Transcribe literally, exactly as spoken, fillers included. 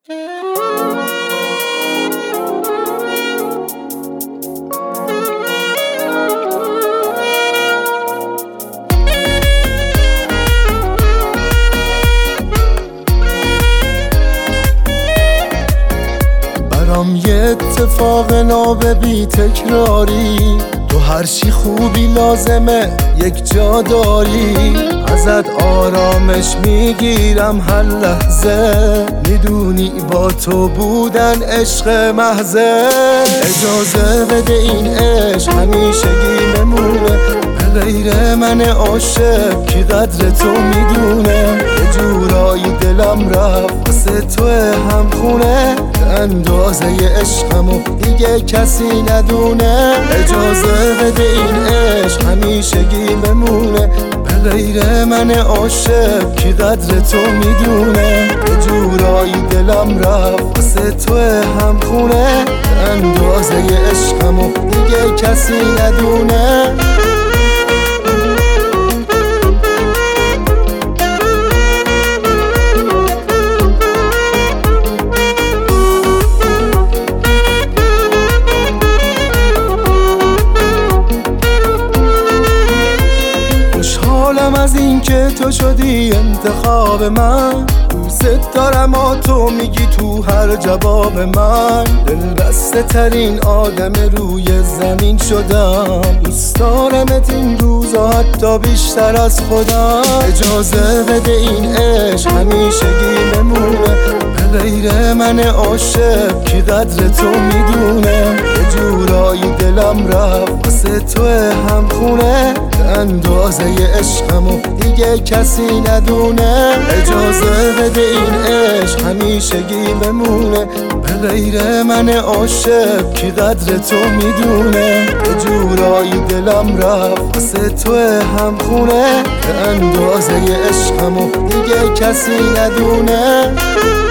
برام یه اتفاق ناب بی تکراری، تو هر چی خوبی لازمه یک جا داری. ازت آرامش میگیرم هر لحظه، میدونی با تو بودن عشق محضه. اجازه بده این عشق همیشگی بمونه، به غیر من عاشق کی قدر تو میدونه. یه جورایی دلم رفت واسه تو همخونه، اندازه عشقمو دیگه کسی ندونه. اجازه بده این عشق همیشگی بمونه، به غیر من عاشق کی قدر تو میدونه. یه جورایی دلم رفت واسه تو همخونه، اندازه عشقمو دیگه کسی ندونه. حالم از این که تو شدی انتخاب من، دوست دارم و تو میگی تو هر جواب من. دل بسته ترین آدم روی زمین شدم، دوست دارمت این روزا حتی بیشتر از خودم. اجازه بده این عشق همیشگی بمونه، به غیر من عاشق کی قدر تو میدونه. یه جورایی دلم رفت واسه تو همخونه، اندازه عشقمو دیگه کسی ندونه. اجازه بده این عشق همیشگی بمونه، به غیر من عاشق کی قدر تو میدونه. یه جورایی دلم رفت واسه تو همخونه، اندازه عشقمو دیگه کسی ندونه.